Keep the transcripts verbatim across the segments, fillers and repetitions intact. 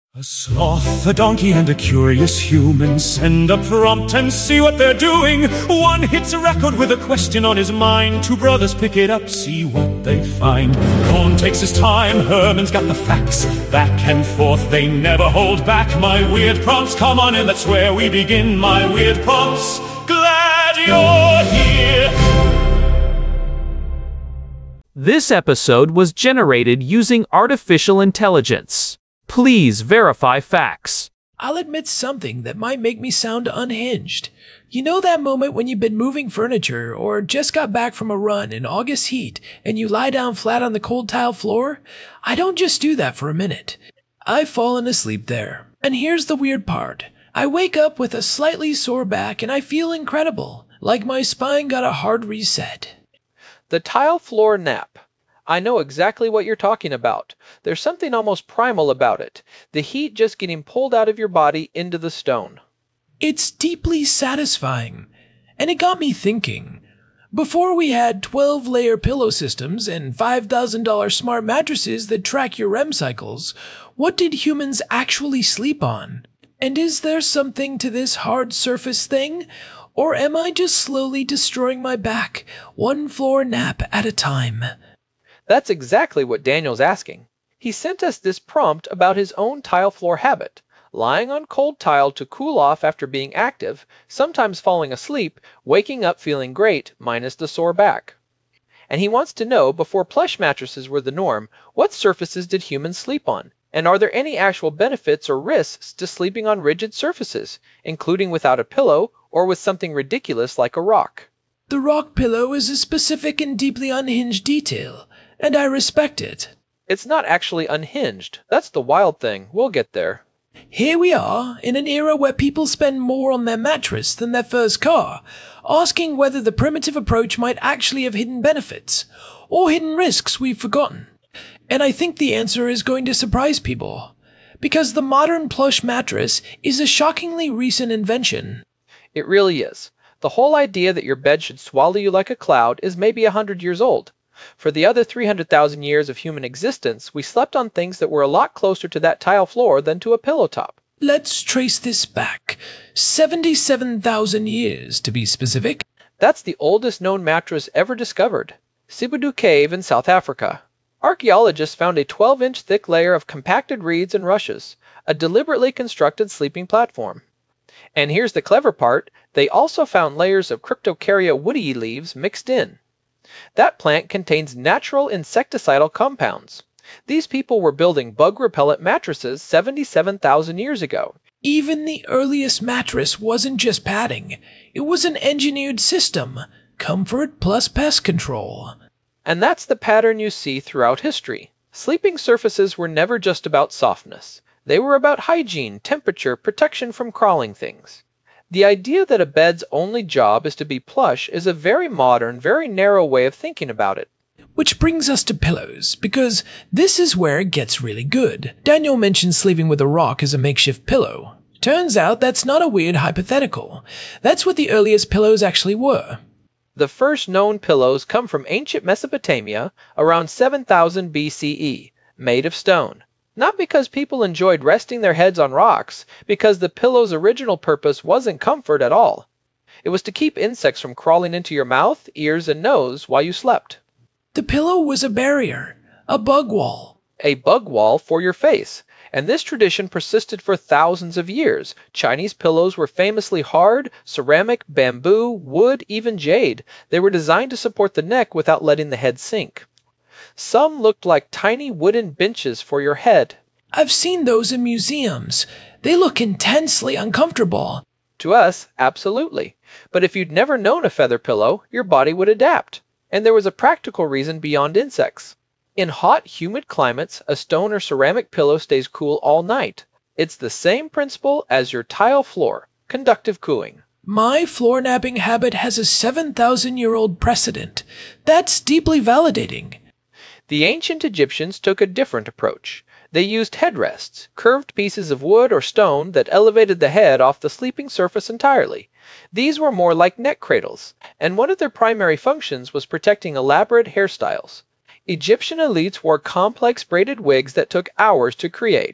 A sloth, a donkey, and a curious human send a prompt and see what they're doing. One hits a record with a question on his mind. Two brothers pick it up, see what they find. Cohn takes his time, Herman's got the facts. Back and forth, they never hold back. My weird prompts, come on in, that's where we begin. My weird prompts, glad you're here. This episode was generated using artificial intelligence. Please verify facts. I'll admit something that might make me sound unhinged. You know that moment when you've been moving furniture or just got back from a run in August heat and you lie down flat on the cold tile floor? I don't just do that for a minute. I've fallen asleep there. And here's the weird part. I wake up with a slightly sore back and I feel incredible, like my spine got a hard reset. The tile floor nap. I know exactly what you're talking about. There's something almost primal about it. The heat just getting pulled out of your body into the stone. It's deeply satisfying. And it got me thinking. Before we had twelve-layer pillow systems and five thousand dollars smart mattresses that track your R E M cycles, what did humans actually sleep on? And is there something to this hard surface thing? Or am I just slowly destroying my back, one floor nap at a time? That's exactly what Daniel's asking. He sent us this prompt about his own tile floor habit, lying on cold tile to cool off after being active, sometimes falling asleep, waking up feeling great, minus the sore back. And he wants to know, before plush mattresses were the norm, what surfaces did humans sleep on? And are there any actual benefits or risks to sleeping on rigid surfaces, including without a pillow or with something ridiculous like a rock? The rock pillow is a specific and deeply unhinged detail, and I respect it. It's not actually unhinged. That's the wild thing. We'll get there. Here we are, in an era where people spend more on their mattress than their first car, asking whether the primitive approach might actually have hidden benefits, or hidden risks we've forgotten. And I think the answer is going to surprise people, because the modern plush mattress is a shockingly recent invention. It really is. The whole idea that your bed should swallow you like a cloud is maybe a hundred years old. For the other three hundred thousand years of human existence, we slept on things that were a lot closer to that tile floor than to a pillow top. Let's trace this back. seventy-seven thousand years, to be specific. That's the oldest known mattress ever discovered. Sibudu Cave in South Africa. Archaeologists found a twelve-inch thick layer of compacted reeds and rushes, a deliberately constructed sleeping platform. And here's the clever part, they also found layers of Cryptocarya woody leaves mixed in. That plant contains natural insecticidal compounds. These people were building bug-repellent mattresses seventy-seven thousand years ago. Even the earliest mattress wasn't just padding. It was an engineered system. Comfort plus pest control. And that's the pattern you see throughout history. Sleeping surfaces were never just about softness. They were about hygiene, temperature, protection from crawling things. The idea that a bed's only job is to be plush is a very modern, very narrow way of thinking about it. Which brings us to pillows, because this is where it gets really good. Daniel mentioned sleeping with a rock as a makeshift pillow. Turns out that's not a weird hypothetical. That's what the earliest pillows actually were. The first known pillows come from ancient Mesopotamia around seven thousand B C E, made of stone. Not because people enjoyed resting their heads on rocks, because the pillow's original purpose wasn't comfort at all. It was to keep insects from crawling into your mouth, ears, and nose while you slept. The pillow was a barrier, a bug wall. A bug wall for your face, and this tradition persisted for thousands of years. Chinese pillows were famously hard, ceramic, bamboo, wood, even jade. They were designed to support the neck without letting the head sink. Some looked like tiny wooden benches for your head. I've seen those in museums. They look intensely uncomfortable. To us, absolutely. But if you'd never known a feather pillow, your body would adapt. And there was a practical reason beyond insects. In hot, humid climates, a stone or ceramic pillow stays cool all night. It's the same principle as your tile floor, conductive cooling. My floor napping habit has a seven thousand year old precedent. That's deeply validating. The ancient Egyptians took a different approach. They used headrests, curved pieces of wood or stone that elevated the head off the sleeping surface entirely. These were more like neck cradles, and one of their primary functions was protecting elaborate hairstyles. Egyptian elites wore complex braided wigs that took hours to create.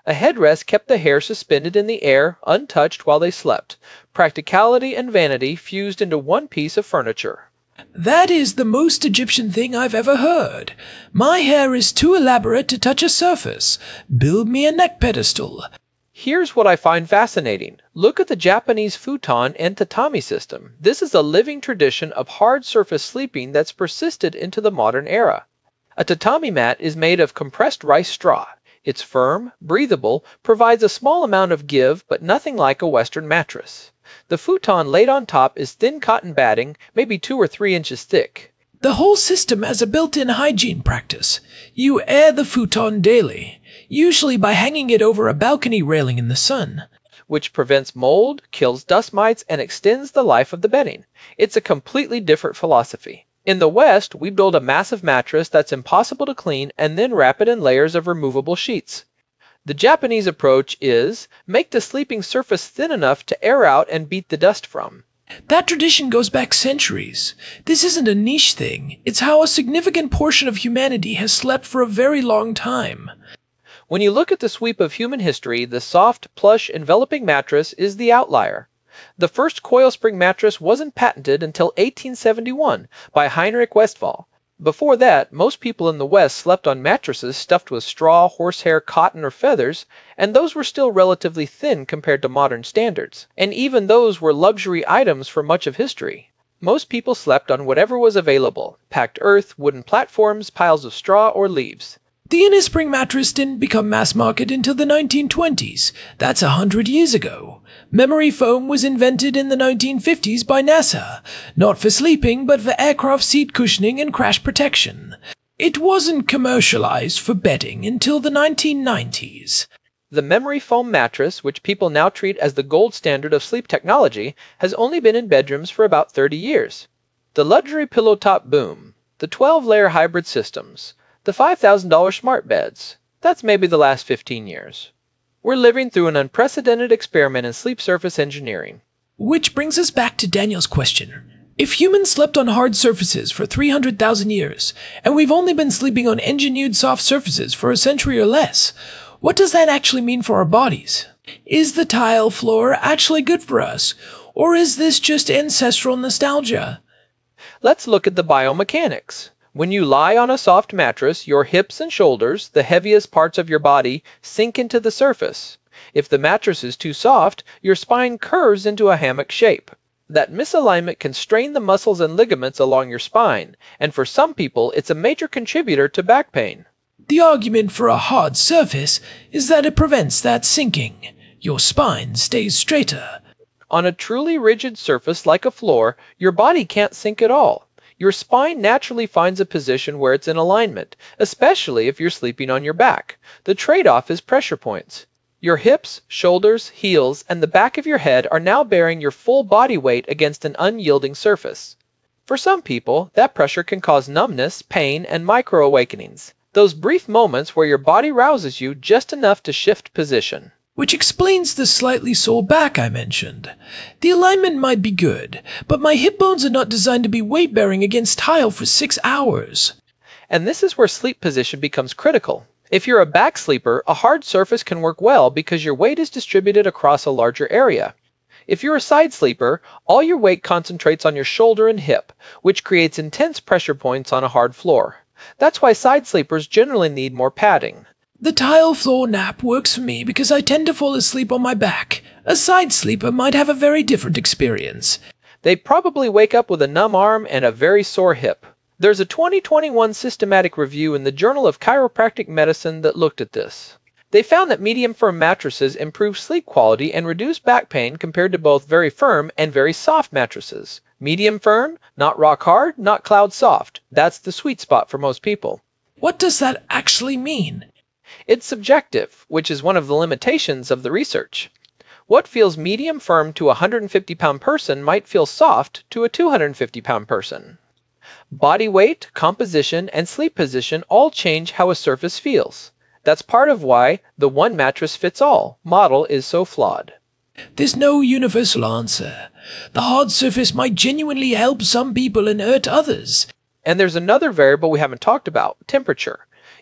A headrest kept the hair suspended in the air, untouched while they slept. Practicality and vanity fused into one piece of furniture. That is the most Egyptian thing I've ever heard. My hair is too elaborate to touch a surface. Build me a neck pedestal. Here's what I find fascinating. Look at the Japanese futon and tatami system. This is a living tradition of hard surface sleeping that's persisted into the modern era. A tatami mat is made of compressed rice straw. It's firm, breathable, provides a small amount of give, but nothing like a Western mattress. The futon laid on top is thin cotton batting, maybe two or three inches thick. The whole system has a built-in hygiene practice. You air the futon daily, usually by hanging it over a balcony railing in the sun, which prevents mold, kills dust mites, and extends the life of the bedding. It's a completely different philosophy. In the West, we build a massive mattress that's impossible to clean and then wrap it in layers of removable sheets. The Japanese approach is, make the sleeping surface thin enough to air out and beat the dust from. That tradition goes back centuries. This isn't a niche thing. It's how a significant portion of humanity has slept for a very long time. When you look at the sweep of human history, the soft, plush, enveloping mattress is the outlier. The first coil spring mattress wasn't patented until eighteen seventy-one by Heinrich Westphal. Before that, most people in the West slept on mattresses stuffed with straw, horsehair, cotton, or feathers, and those were still relatively thin compared to modern standards. And even those were luxury items for much of history. Most people slept on whatever was available: packed earth, wooden platforms, piles of straw, or leaves. The Innispring mattress didn't become mass market until the nineteen twenties. That's a hundred years ago. Memory foam was invented in the nineteen fifties by NASA, not for sleeping, but for aircraft seat cushioning and crash protection. It wasn't commercialized for bedding until the nineteen nineties. The memory foam mattress, which people now treat as the gold standard of sleep technology, has only been in bedrooms for about thirty years. The luxury pillow top boom, the twelve-layer hybrid systems, the five thousand dollar smart beds, that's maybe the last fifteen years. We're living through an unprecedented experiment in sleep surface engineering. Which brings us back to Daniel's question. If humans slept on hard surfaces for three hundred thousand years, and we've only been sleeping on engineered soft surfaces for a century or less, what does that actually mean for our bodies? Is the tile floor actually good for us, or is this just ancestral nostalgia? Let's look at the biomechanics. When you lie on a soft mattress, your hips and shoulders, the heaviest parts of your body, sink into the surface. If the mattress is too soft, your spine curves into a hammock shape. That misalignment can strain the muscles and ligaments along your spine, and for some people, it's a major contributor to back pain. The argument for a hard surface is that it prevents that sinking. Your spine stays straighter. On a truly rigid surface like a floor, your body can't sink at all. Your spine naturally finds a position where it's in alignment, especially if you're sleeping on your back. The trade-off is pressure points. Your hips, shoulders, heels, and the back of your head are now bearing your full body weight against an unyielding surface. For some people, that pressure can cause numbness, pain, and micro-awakenings. Those brief moments where your body rouses you just enough to shift position. Which explains the slightly sore back I mentioned. The alignment might be good, but my hip bones are not designed to be weight-bearing against tile for six hours. And this is where sleep position becomes critical. If you're a back sleeper, a hard surface can work well because your weight is distributed across a larger area. If you're a side sleeper, all your weight concentrates on your shoulder and hip, which creates intense pressure points on a hard floor. That's why side sleepers generally need more padding. The tile floor nap works for me because I tend to fall asleep on my back. A side sleeper might have a very different experience. They probably wake up with a numb arm and a very sore hip. There's a twenty twenty-one systematic review in the Journal of Chiropractic Medicine that looked at this. They found that medium firm mattresses improve sleep quality and reduce back pain compared to both very firm and very soft mattresses. Medium firm, not rock hard, not cloud soft. That's the sweet spot for most people. What does that actually mean? It's subjective, which is one of the limitations of the research. What feels medium firm to a one hundred fifty pound person might feel soft to a two hundred fifty pound person. Body weight, composition, and sleep position all change how a surface feels. That's part of why the one mattress fits all model is so flawed. There's no universal answer. The hard surface might genuinely help some people and hurt others. And there's another variable we haven't talked about, temperature.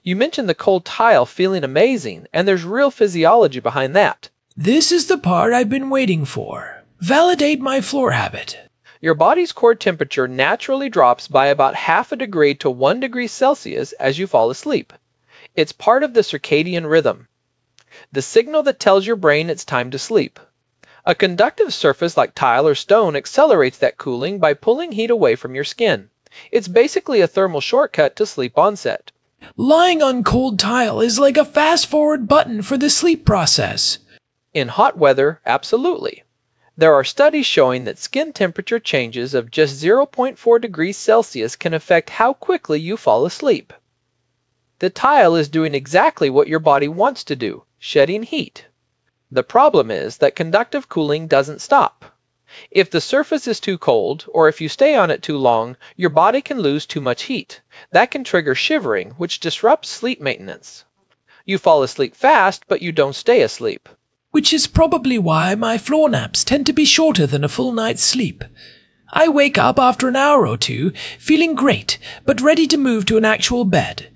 You mentioned the cold tile feeling amazing, and there's real physiology behind that. This is the part I've been waiting for. Validate my floor habit. Your body's core temperature naturally drops by about half a degree to one degree Celsius as you fall asleep. It's part of the circadian rhythm, the signal that tells your brain it's time to sleep. A conductive surface like tile or stone accelerates that cooling by pulling heat away from your skin. It's basically a thermal shortcut to sleep onset. Lying on cold tile is like a fast-forward button for the sleep process. In hot weather, absolutely. There are studies showing that skin temperature changes of just zero point four degrees Celsius can affect how quickly you fall asleep. The tile is doing exactly what your body wants to do, shedding heat. The problem is that conductive cooling doesn't stop. If the surface is too cold, or if you stay on it too long, your body can lose too much heat. That can trigger shivering, which disrupts sleep maintenance. You fall asleep fast, but you don't stay asleep. Which is probably why my floor naps tend to be shorter than a full night's sleep. I wake up after an hour or two, feeling great, but ready to move to an actual bed.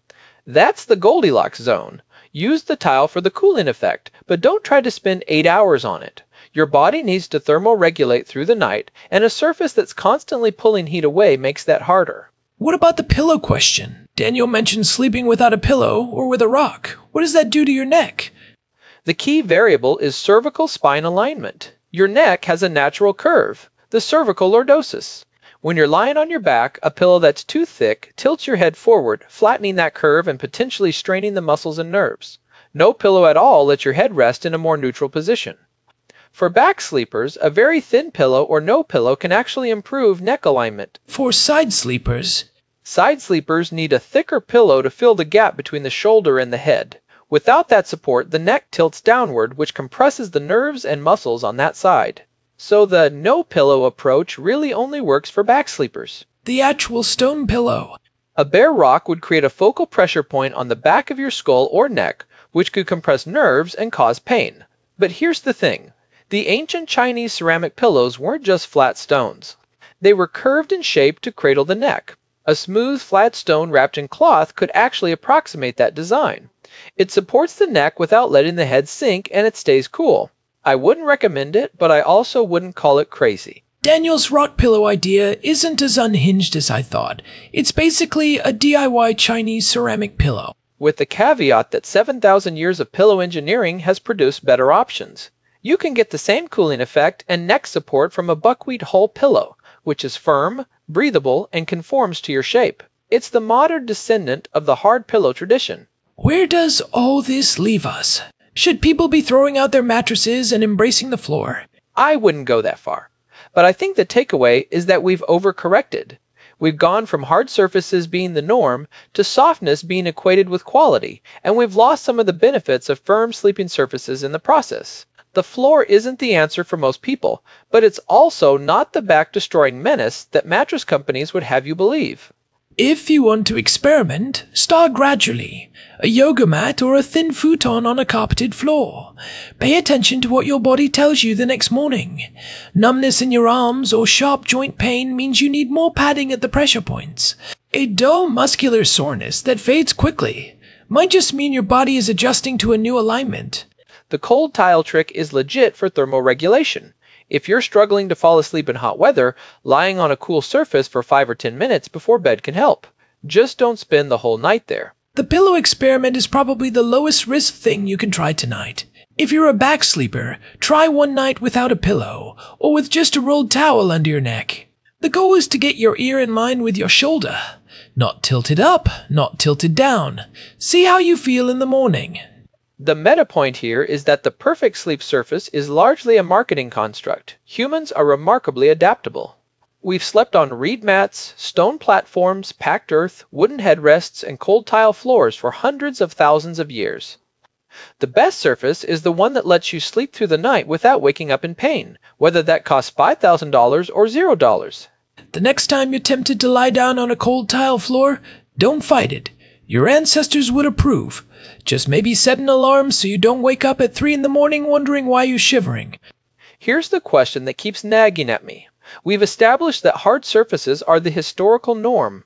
That's the Goldilocks zone. Use the tile for the cooling effect, but don't try to spend eight hours on it. Your body needs to thermoregulate through the night, and a surface that's constantly pulling heat away makes that harder. What about the pillow question? Daniel mentioned sleeping without a pillow or with a rock. What does that do to your neck? The key variable is cervical spine alignment. Your neck has a natural curve, the cervical lordosis. When you're lying on your back, a pillow that's too thick tilts your head forward, flattening that curve and potentially straining the muscles and nerves. No pillow at all lets your head rest in a more neutral position. For back sleepers, a very thin pillow or no pillow can actually improve neck alignment. For side sleepers, Side sleepers need a thicker pillow to fill the gap between the shoulder and the head. Without that support, the neck tilts downward, which compresses the nerves and muscles on that side. So the no-pillow approach really only works for back sleepers. the actual stone pillow. A bare rock would create a focal pressure point on the back of your skull or neck, which could compress nerves and cause pain. But here's the thing. The ancient Chinese ceramic pillows weren't just flat stones. They were curved in shape to cradle the neck. A smooth, flat stone wrapped in cloth could actually approximate that design. It supports the neck without letting the head sink, and it stays cool. I wouldn't recommend it, but I also wouldn't call it crazy. Daniel's rock pillow idea isn't as unhinged as I thought. It's basically a D I Y Chinese ceramic pillow. With the caveat that seven thousand years of pillow engineering has produced better options. You can get the same cooling effect and neck support from a buckwheat hull pillow, which is firm, breathable, and conforms to your shape. It's the modern descendant of the hard pillow tradition. Where does all this leave us? Should people be throwing out their mattresses and embracing the floor? I wouldn't go that far. But I think the takeaway is that we've overcorrected. We've gone from hard surfaces being the norm to softness being equated with quality, and we've lost some of the benefits of firm sleeping surfaces in the process. The floor isn't the answer for most people, but it's also not the back-destroying menace that mattress companies would have you believe. If you want to experiment, start gradually. A yoga mat or a thin futon on a carpeted floor. Pay attention to what your body tells you the next morning. Numbness in your arms or sharp joint pain means you need more padding at the pressure points. A dull muscular soreness that fades quickly might just mean your body is adjusting to a new alignment. The cold tile trick is legit for thermoregulation. If you're struggling to fall asleep in hot weather, lying on a cool surface for five or ten minutes before bed can help. Just don't spend the whole night there. The pillow experiment is probably the lowest risk thing you can try tonight. If you're a back sleeper, try one night without a pillow, or with just a rolled towel under your neck. The goal is to get your ear in line with your shoulder. Not tilted up, not tilted down. See how you feel in the morning. The meta point here is that the perfect sleep surface is largely a marketing construct. Humans are remarkably adaptable. We've slept on reed mats, stone platforms, packed earth, wooden headrests, and cold tile floors for hundreds of thousands of years. The best surface is the one that lets you sleep through the night without waking up in pain, whether that costs five thousand dollars or zero dollars. The next time you're tempted to lie down on a cold tile floor, don't fight it. Your ancestors would approve. Just maybe set an alarm so you don't wake up at three in the morning wondering why you're shivering. Here's the question that keeps nagging at me. We've established that hard surfaces are the historical norm.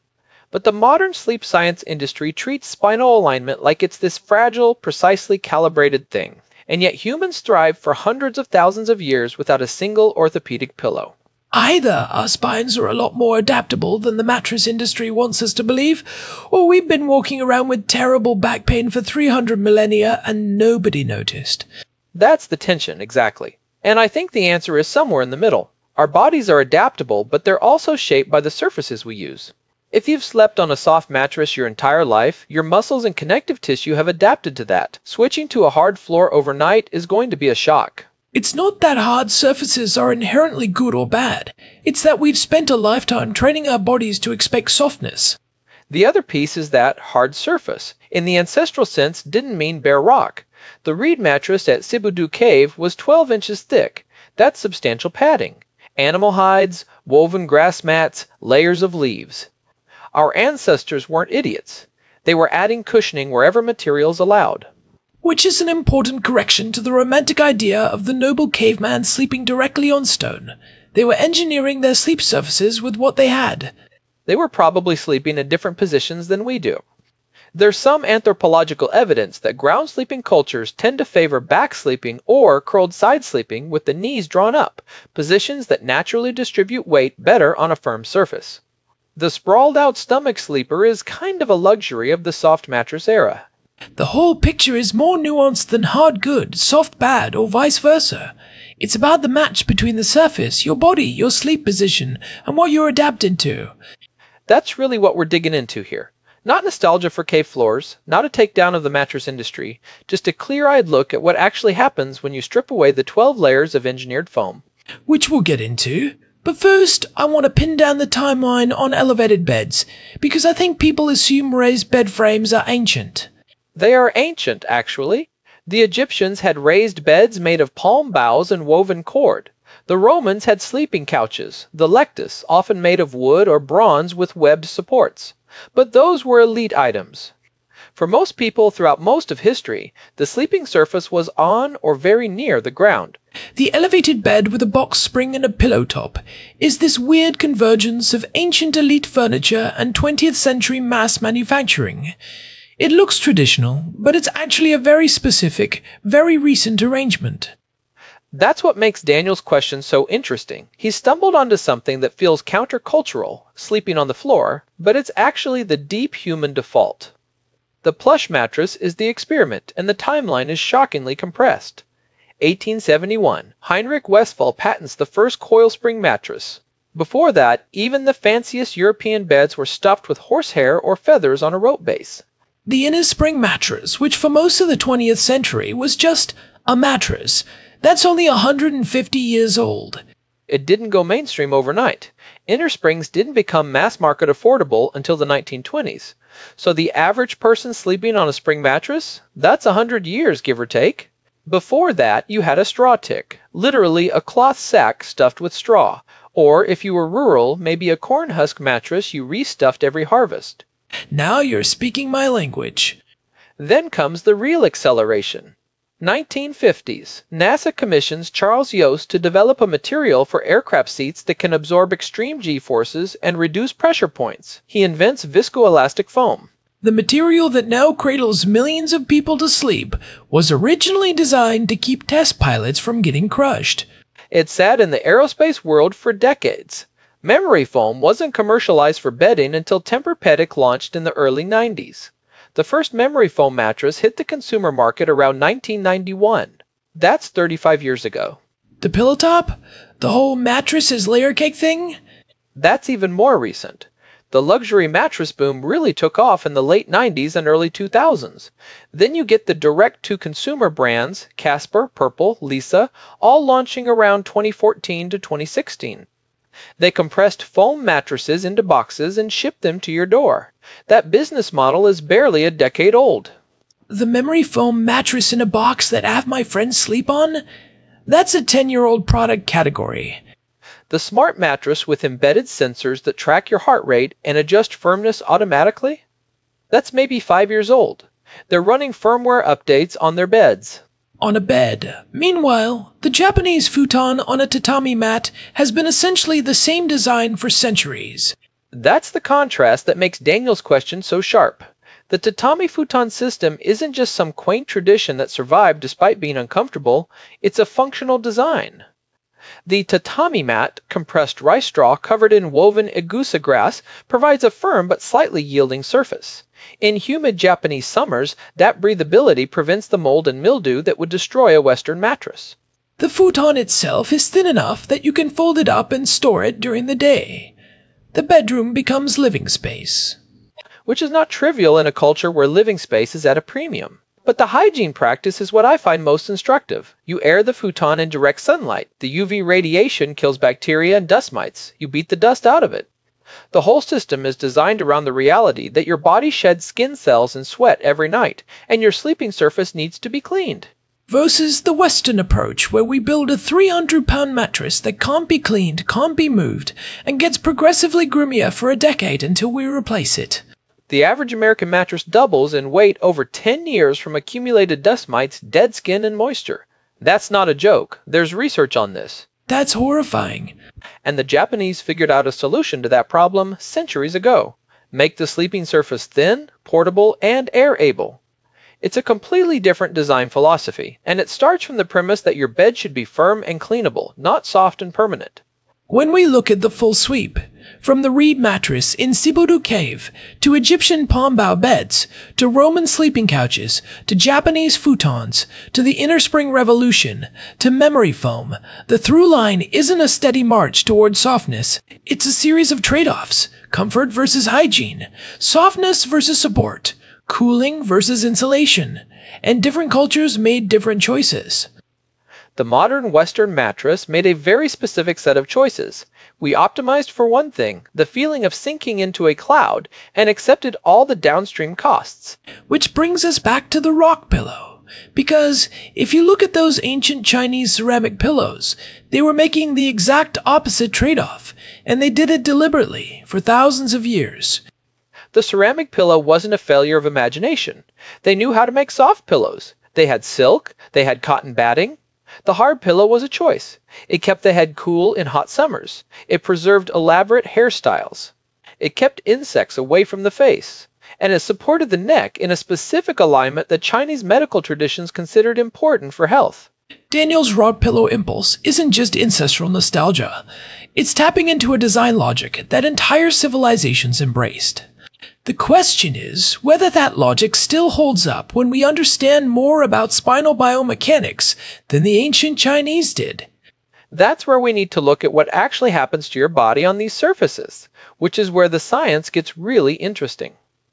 But the modern sleep science industry treats spinal alignment like it's this fragile, precisely calibrated thing. And yet humans thrive for hundreds of thousands of years without a single orthopedic pillow. Either our spines are a lot more adaptable than the mattress industry wants us to believe, or we've been walking around with terrible back pain for three hundred millennia and nobody noticed. That's the tension, exactly. And I think the answer is somewhere in the middle. Our bodies are adaptable, but they're also shaped by the surfaces we use. If you've slept on a soft mattress your entire life, your muscles and connective tissue have adapted to that. Switching to a hard floor overnight is going to be a shock. It's not that hard surfaces are inherently good or bad. It's that we've spent a lifetime training our bodies to expect softness. The other piece is that hard surface, in the ancestral sense, didn't mean bare rock. The reed mattress at Sibudu Cave was twelve inches thick. That's substantial padding. Animal hides, woven grass mats, layers of leaves. Our ancestors weren't idiots. They were adding cushioning wherever materials allowed. Which is an important correction to the romantic idea of the noble caveman sleeping directly on stone. They were engineering their sleep surfaces with what they had. They were probably sleeping in different positions than we do. There's some anthropological evidence that ground sleeping cultures tend to favor back sleeping or curled side sleeping with the knees drawn up, positions that naturally distribute weight better on a firm surface. The sprawled out stomach sleeper is kind of a luxury of the soft mattress era. The whole picture is more nuanced than hard good, soft bad, or vice versa. It's about the match between the surface, your body, your sleep position, and what you're adapted to. That's really what we're digging into here. Not nostalgia for cave floors, not a takedown of the mattress industry, just a clear-eyed look at what actually happens when you strip away the twelve layers of engineered foam. Which we'll get into. But first, I want to pin down the timeline on elevated beds, because I think people assume raised bed frames are ancient. They are ancient, actually. The Egyptians had raised beds made of palm boughs and woven cord. The Romans had sleeping couches, the lectus, often made of wood or bronze with webbed supports. But those were elite items. For most people throughout most of history, the sleeping surface was on or very near the ground. The elevated bed with a box spring and a pillow top is this weird convergence of ancient elite furniture and twentieth century mass manufacturing. It looks traditional, but it's actually a very specific, very recent arrangement. That's what makes Daniel's question so interesting. He stumbled onto something that feels countercultural, sleeping on the floor, but it's actually the deep human default. The plush mattress is the experiment, and the timeline is shockingly compressed. eighteen seventy-one, Heinrich Westphal patents the first coil spring mattress. Before that, even the fanciest European beds were stuffed with horsehair or feathers on a rope base. The innerspring mattress, which for most of the twentieth century was just a mattress, that's only one hundred fifty years old. It didn't go mainstream overnight. Innersprings didn't become mass-market affordable until the nineteen twenties. So the average person sleeping on a spring mattress? That's one hundred years, give or take. Before that, you had a straw tick, literally a cloth sack stuffed with straw. Or, if you were rural, maybe a corn husk mattress you restuffed every harvest. Now you're speaking my language. Then comes the real acceleration. nineteen fifties, NASA commissions Charles Yost to develop a material for aircraft seats that can absorb extreme G-forces and reduce pressure points. He invents viscoelastic foam. The material that now cradles millions of people to sleep was originally designed to keep test pilots from getting crushed. It sat in the aerospace world for decades. Memory foam wasn't commercialized for bedding until Tempur-Pedic launched in the early nineties. The first memory foam mattress hit the consumer market around nineteen ninety-one. That's thirty-five years ago. The pillow top? The whole mattress is layer cake thing? That's even more recent. The luxury mattress boom really took off in the late nineties and early two thousands. Then you get the direct-to-consumer brands, Casper, Purple, Lisa, all launching around twenty fourteen to twenty sixteen. They compressed foam mattresses into boxes and shipped them to your door. That business model is barely a decade old. The memory foam mattress in a box that half my friends sleep on? That's a ten-year-old product category. The smart mattress with embedded sensors that track your heart rate and adjust firmness automatically? That's maybe five years old. They're running firmware updates on their beds. On a bed. Meanwhile, the Japanese futon on a tatami mat has been essentially the same design for centuries. That's the contrast that makes Daniel's question so sharp. The tatami futon system isn't just some quaint tradition that survived despite being uncomfortable, it's a functional design. The tatami mat, compressed rice straw covered in woven egusa grass, provides a firm but slightly yielding surface. In humid Japanese summers, that breathability prevents the mold and mildew that would destroy a Western mattress. The futon itself is thin enough that you can fold it up and store it during the day. The bedroom becomes living space. Which is not trivial in a culture where living space is at a premium. But the hygiene practice is what I find most instructive. You air the futon in direct sunlight. The U V radiation kills bacteria and dust mites. You beat the dust out of it. The whole system is designed around the reality that your body sheds skin cells and sweat every night, and your sleeping surface needs to be cleaned. Versus the Western approach, where we build a three hundred pound mattress that can't be cleaned, can't be moved, and gets progressively groomier for a decade until we replace it. The average American mattress doubles in weight over ten years from accumulated dust mites, dead skin, and moisture. That's not a joke. There's research on this. That's horrifying. And the Japanese figured out a solution to that problem centuries ago. Make the sleeping surface thin, portable, and air-able. It's a completely different design philosophy, and it starts from the premise that your bed should be firm and cleanable, not soft and permanent. When we look at the full sweep, from the reed mattress in Sibudu Cave, to Egyptian palm-bow beds, to Roman sleeping couches, to Japanese futons, to the Innerspring Revolution, to memory foam, the through line isn't a steady march toward softness. It's a series of trade-offs: comfort versus hygiene, softness versus support, cooling versus insulation, and different cultures made different choices. The modern Western mattress made a very specific set of choices. We optimized for one thing, the feeling of sinking into a cloud, and accepted all the downstream costs. Which brings us back to the rock pillow. Because if you look at those ancient Chinese ceramic pillows, they were making the exact opposite trade-off, and they did it deliberately for thousands of years. The ceramic pillow wasn't a failure of imagination. They knew how to make soft pillows. They had silk, they had cotton batting. The hard pillow was a choice. It kept the head cool in hot summers. It preserved elaborate hairstyles. It kept insects away from the face. And it supported the neck in a specific alignment that Chinese medical traditions considered important for health. Daniel's rock pillow impulse isn't just ancestral nostalgia. It's tapping into a design logic that entire civilizations embraced. The question is whether that logic still holds up when we understand more about spinal biomechanics than the ancient Chinese did. That's where we need to look at what actually happens to your body on these surfaces, which is where the science gets really interesting.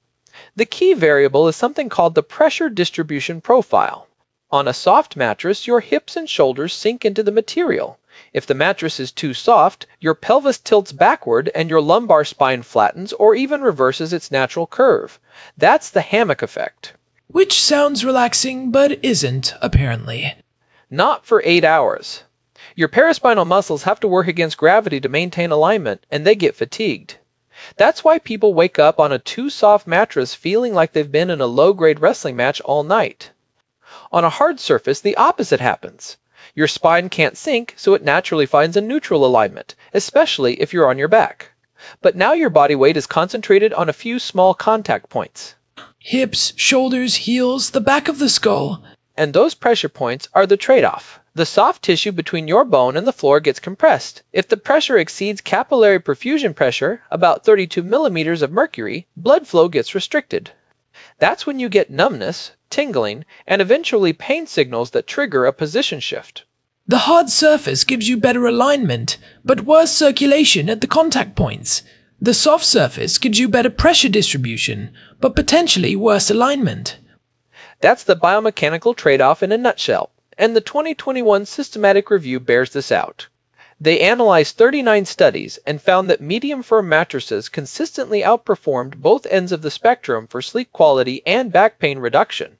The key variable is something called the pressure distribution profile. On a soft mattress, your hips and shoulders sink into the material. If the mattress is too soft, your pelvis tilts backward and your lumbar spine flattens or even reverses its natural curve. That's the hammock effect. Which sounds relaxing, but isn't, apparently. Not for eight hours. Your paraspinal muscles have to work against gravity to maintain alignment, and they get fatigued. That's why people wake up on a too soft mattress feeling like they've been in a low-grade wrestling match all night. On a hard surface, the opposite happens. Your spine can't sink, so it naturally finds a neutral alignment, especially if you're on your back. But now your body weight is concentrated on a few small contact points. Hips, shoulders, heels, the back of the skull. And those pressure points are the trade-off. The soft tissue between your bone and the floor gets compressed. If the pressure exceeds capillary perfusion pressure, about thirty-two millimeters of mercury, blood flow gets restricted. That's when you get numbness, tingling, and eventually pain signals that trigger a position shift. The hard surface gives you better alignment, but worse circulation at the contact points. The soft surface gives you better pressure distribution, but potentially worse alignment. That's the biomechanical trade-off in a nutshell, and the twenty twenty-one systematic review bears this out. They analyzed thirty-nine studies and found that medium-firm mattresses consistently outperformed both ends of the spectrum for sleep quality and back pain reduction.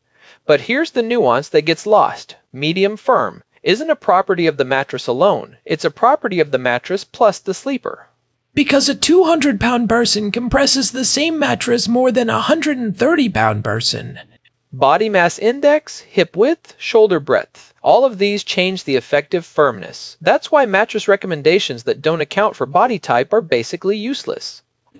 But here's the nuance that gets lost. Medium firm isn't a property of the mattress alone. It's a property of the mattress plus the sleeper. Because a two hundred pound person compresses the same mattress more than a one hundred thirty pound person. Body mass index, hip width, shoulder breadth. All of these change the effective firmness. That's why mattress recommendations that don't account for body type are basically useless.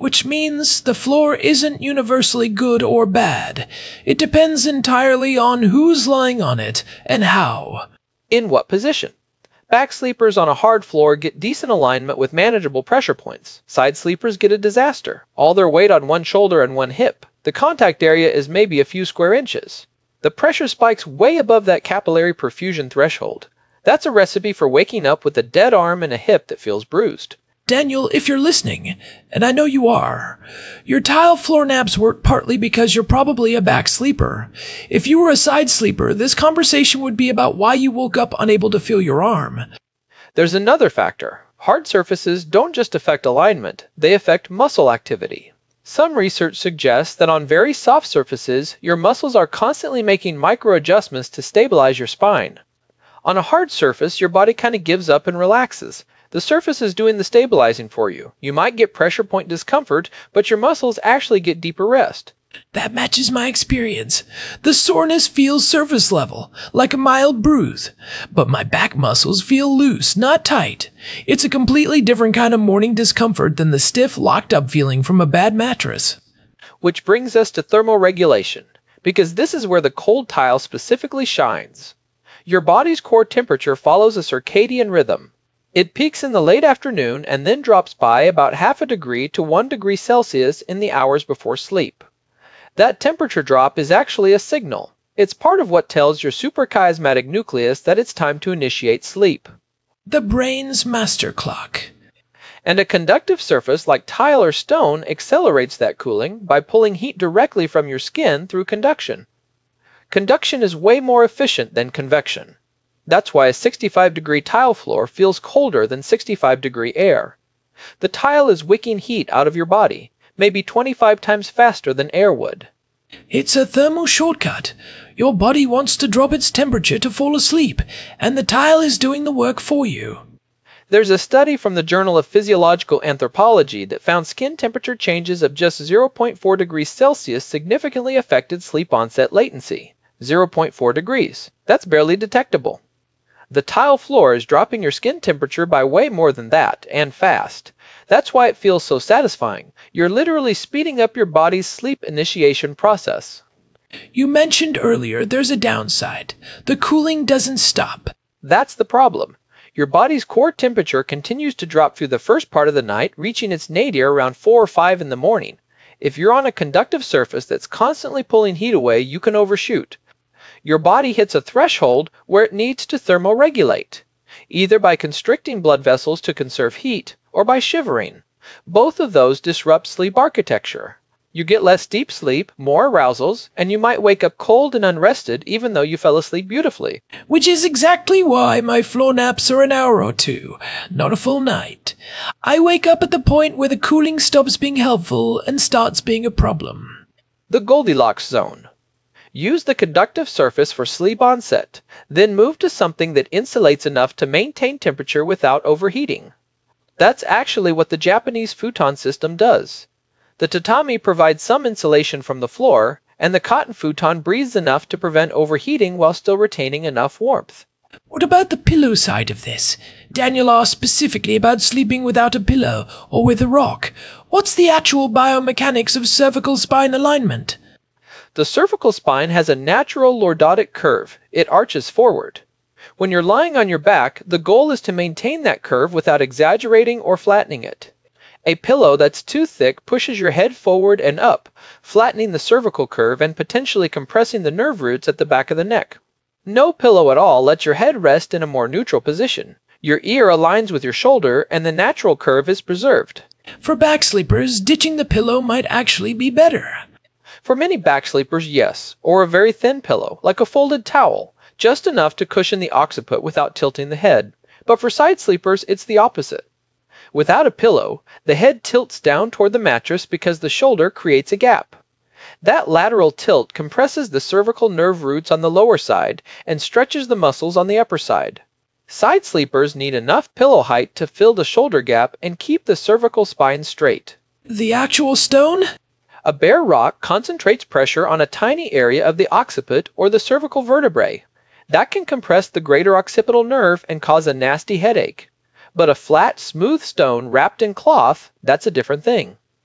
which means the floor isn't universally good or bad. It depends entirely on who's lying on it and how. In what position? Back sleepers on a hard floor get decent alignment with manageable pressure points. Side sleepers get a disaster. All their weight on one shoulder and one hip. The contact area is maybe a few square inches. The pressure spikes way above that capillary perfusion threshold. That's a recipe for waking up with a dead arm and a hip that feels bruised. Daniel, if you're listening, and I know you are, your tile floor naps work partly because you're probably a back sleeper. If you were a side sleeper, this conversation would be about why you woke up unable to feel your arm. There's another factor. Hard surfaces don't just affect alignment, they affect muscle activity. Some research suggests that on very soft surfaces, your muscles are constantly making micro adjustments to stabilize your spine. On a hard surface, your body kind of gives up and relaxes. The surface is doing the stabilizing for you. You might get pressure point discomfort, but your muscles actually get deeper rest. That matches my experience. The soreness feels surface level, like a mild bruise, but my back muscles feel loose, not tight. It's a completely different kind of morning discomfort than the stiff, locked-up feeling from a bad mattress. Which brings us to thermoregulation, because this is where the cold tile specifically shines. Your body's core temperature follows a circadian rhythm. It peaks in the late afternoon and then drops by about half a degree to one degree Celsius in the hours before sleep. That temperature drop is actually a signal. It's part of what tells your suprachiasmatic nucleus that it's time to initiate sleep. The brain's master clock. And a conductive surface like tile or stone accelerates that cooling by pulling heat directly from your skin through conduction. Conduction is way more efficient than convection. That's why a sixty-five degree tile floor feels colder than sixty-five degree air. The tile is wicking heat out of your body, maybe twenty-five times faster than air would. It's a thermal shortcut. Your body wants to drop its temperature to fall asleep, and the tile is doing the work for you. There's a study from the Journal of Physiological Anthropology that found skin temperature changes of just zero point four degrees Celsius significantly affected sleep onset latency. zero point four degrees. That's barely detectable. The tile floor is dropping your skin temperature by way more than that, and fast. That's why it feels so satisfying. You're literally speeding up your body's sleep initiation process. You mentioned earlier there's a downside. The cooling doesn't stop. That's the problem. Your body's core temperature continues to drop through the first part of the night, reaching its nadir around four or five in the morning. If you're on a conductive surface that's constantly pulling heat away, you can overshoot. Your body hits a threshold where it needs to thermoregulate, either by constricting blood vessels to conserve heat or by shivering. Both of those disrupt sleep architecture. You get less deep sleep, more arousals, and you might wake up cold and unrested even though you fell asleep beautifully. Which is exactly why my floor naps are an hour or two, not a full night. I wake up at the point where the cooling stops being helpful and starts being a problem. The Goldilocks zone. Use the conductive surface for sleep onset, then move to something that insulates enough to maintain temperature without overheating. That's actually what the Japanese futon system does. The tatami provides some insulation from the floor, and the cotton futon breathes enough to prevent overheating while still retaining enough warmth. What about the pillow side of this? Daniel asked specifically about sleeping without a pillow or with a rock. What's the actual biomechanics of cervical spine alignment? The cervical spine has a natural lordotic curve. It arches forward. When you're lying on your back, the goal is to maintain that curve without exaggerating or flattening it. A pillow that's too thick pushes your head forward and up, flattening the cervical curve and potentially compressing the nerve roots at the back of the neck. No pillow at all lets your head rest in a more neutral position. Your ear aligns with your shoulder and the natural curve is preserved. For back sleepers, ditching the pillow might actually be better. For many back sleepers, yes, or a very thin pillow, like a folded towel, just enough to cushion the occiput without tilting the head. But for side sleepers, it's the opposite. Without a pillow, the head tilts down toward the mattress because the shoulder creates a gap. That lateral tilt compresses the cervical nerve roots on the lower side and stretches the muscles on the upper side. Side sleepers need enough pillow height to fill the shoulder gap and keep the cervical spine straight. The actual stone? A bare rock concentrates pressure on a tiny area of the occiput or the cervical vertebrae. That can compress the greater occipital nerve and cause a nasty headache. But a flat, smooth stone wrapped in cloth, that's a different thing.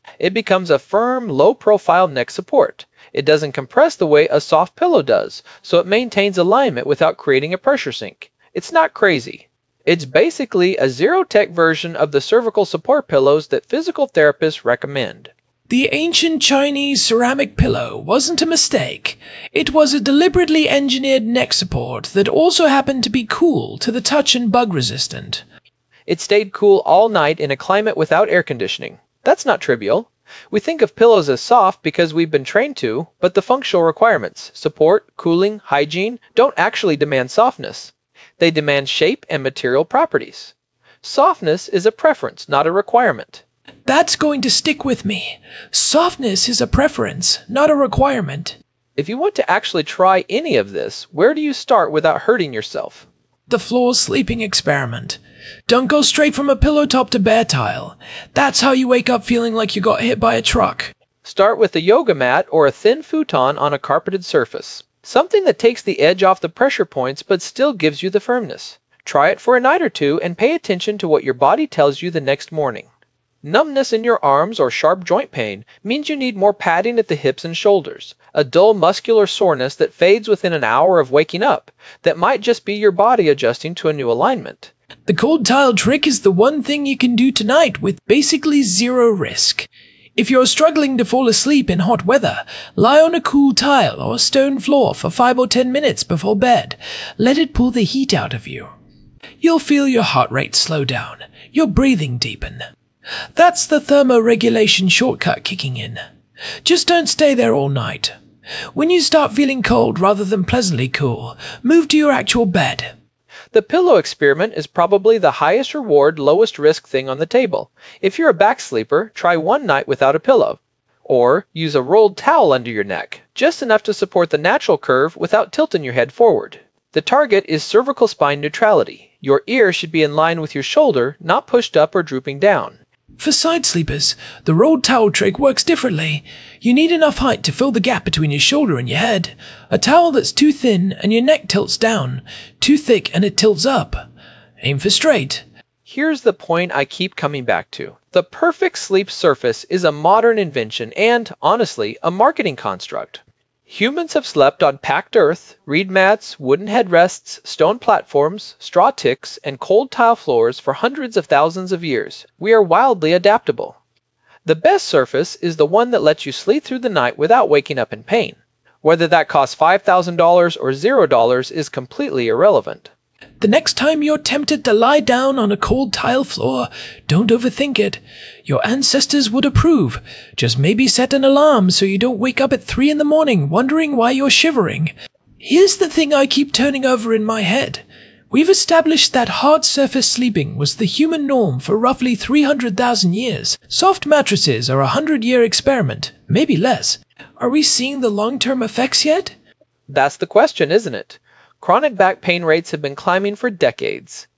It becomes a firm, low-profile neck support. It doesn't compress the way a soft pillow does, so it maintains alignment without creating a pressure sink. It's not crazy. It's basically a zero-tech version of the cervical support pillows that physical therapists recommend. The ancient Chinese ceramic pillow wasn't a mistake. It was a deliberately engineered neck support that also happened to be cool to the touch and bug resistant. It stayed cool all night in a climate without air conditioning. That's not trivial. We think of pillows as soft because we've been trained to, but the functional requirements, support, cooling, hygiene, don't actually demand softness. They demand shape and material properties. Softness is a preference, not a requirement. That's going to stick with me. Softness is a preference, not a requirement. If you want to actually try any of this, where do you start without hurting yourself? The floor sleeping experiment. Don't go straight from a pillow top to bare tile. That's how you wake up feeling like you got hit by a truck. Start with a yoga mat or a thin futon on a carpeted surface. Something that takes the edge off the pressure points but still gives you the firmness. Try it for a night or two and pay attention to what your body tells you the next morning. Numbness in your arms or sharp joint pain means you need more padding at the hips and shoulders. A dull muscular soreness that fades within an hour of waking up. That might just be your body adjusting to a new alignment. The cold tile trick is the one thing you can do tonight with basically zero risk. If you're struggling to fall asleep in hot weather, lie on a cool tile or stone floor for five or ten minutes before bed. Let it pull the heat out of you. You'll feel your heart rate slow down, your breathing deepen. That's the thermoregulation shortcut kicking in. Just don't stay there all night. When you start feeling cold rather than pleasantly cool, move to your actual bed. The pillow experiment is probably the highest reward, lowest risk thing on the table. If you're a back sleeper, try one night without a pillow. Or use a rolled towel under your neck, just enough to support the natural curve without tilting your head forward. The target is cervical spine neutrality. Your ear should be in line with your shoulder, not pushed up or drooping down. For side sleepers, the rolled towel trick works differently. You need enough height to fill the gap between your shoulder and your head. A towel that's too thin and your neck tilts down, too thick and it tilts up. Aim for straight. Here's the point I keep coming back to. The perfect sleep surface is a modern invention and, honestly, a marketing construct. Humans have slept on packed earth, reed mats, wooden headrests, stone platforms, straw ticks, and cold tile floors for hundreds of thousands of years. We are wildly adaptable. The best surface is the one that lets you sleep through the night without waking up in pain. Whether that costs five thousand dollars or zero dollars is completely irrelevant. The next time you're tempted to lie down on a cold tile floor, don't overthink it. Your ancestors would approve. Just maybe set an alarm so you don't wake up at three in the morning wondering why you're shivering. Here's the thing I keep turning over in my head. We've established that hard surface sleeping was the human norm for roughly three hundred thousand years. Soft mattresses are a hundred-year experiment, maybe less. Are we seeing the long-term effects yet? That's the question, isn't it? Chronic back pain rates have been climbing for decades.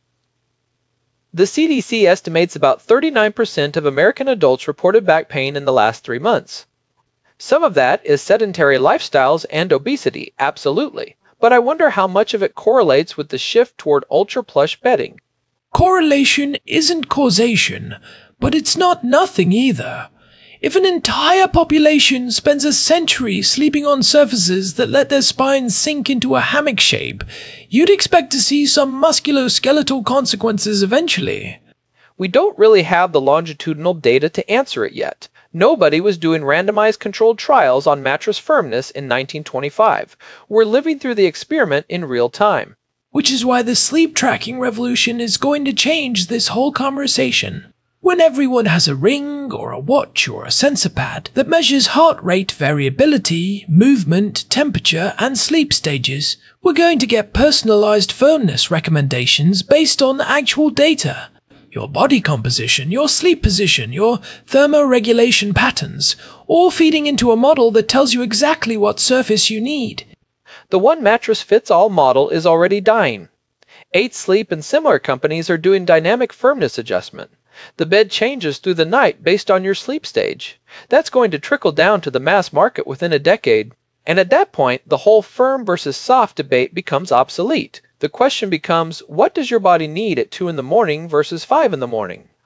The C D C estimates about thirty-nine percent of American adults reported back pain in the last three months. Some of that is sedentary lifestyles and obesity, absolutely. But I wonder how much of it correlates with the shift toward ultra-plush bedding. Correlation isn't causation, but it's not nothing either. If an entire population spends a century sleeping on surfaces that let their spines sink into a hammock shape, you'd expect to see some musculoskeletal consequences eventually. We don't really have the longitudinal data to answer it yet. Nobody was doing randomized controlled trials on mattress firmness in nineteen twenty-five. We're living through the experiment in real time. Which is why the sleep tracking revolution is going to change this whole conversation. When everyone has a ring or a watch or a sensor pad that measures heart rate variability, movement, temperature, and sleep stages, we're going to get personalized firmness recommendations based on actual data. Your body composition, your sleep position, your thermoregulation patterns, all feeding into a model that tells you exactly what surface you need. The one-mattress-fits-all model is already dying. Eight Sleep and similar companies are doing dynamic firmness adjustment. The bed changes through the night based on your sleep stage. That's going to trickle down to the mass market within a decade. And at that point, the whole firm versus soft debate becomes obsolete. The question becomes, what does your body need at two in the morning versus five in the morning?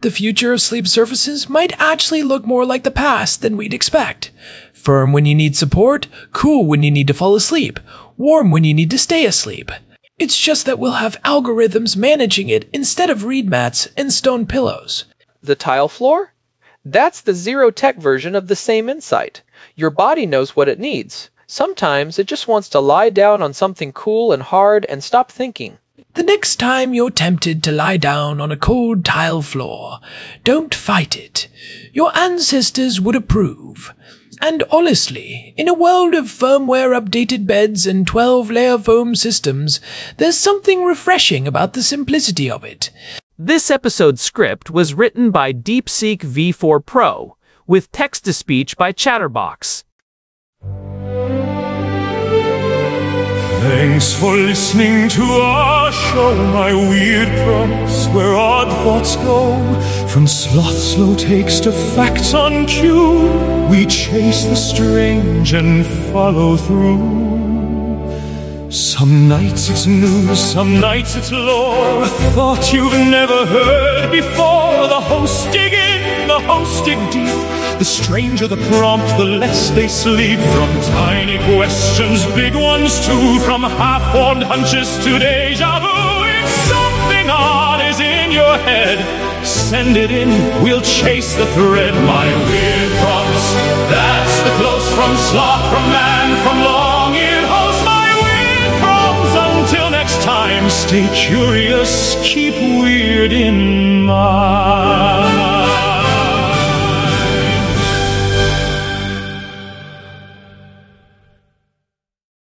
The future of sleep surfaces might actually look more like the past than we'd expect. Firm when you need support, cool when you need to fall asleep, warm when you need to stay asleep. It's just that we'll have algorithms managing it instead of reed mats and stone pillows. The tile floor? That's the zero-tech version of the same insight. Your body knows what it needs. Sometimes it just wants to lie down on something cool and hard and stop thinking. The next time you're tempted to lie down on a cold tile floor, don't fight it. Your ancestors would approve. And honestly, in a world of firmware-updated beds and twelve-layer foam systems, there's something refreshing about the simplicity of it. This episode's script was written by DeepSeek V four Pro, with text-to-speech by Chatterbox. Thanks for listening to our show, my weird prompts where odd thoughts go. From sloth slow takes to facts on cue, we chase the strange and follow through. Some nights it's news, some nights it's lore, a thought you've never heard before. The hosts dig in, the hosts dig deep. The stranger the prompt, the less they sleep. From tiny questions, big ones too, from half-formed hunches to deja vu. If something odd is in your head, send it in, we'll chase the thread. My weird prompts, that's the close from sloth, from man, from long-eared host. My weird prompts, until next time, stay curious, keep weird in mind.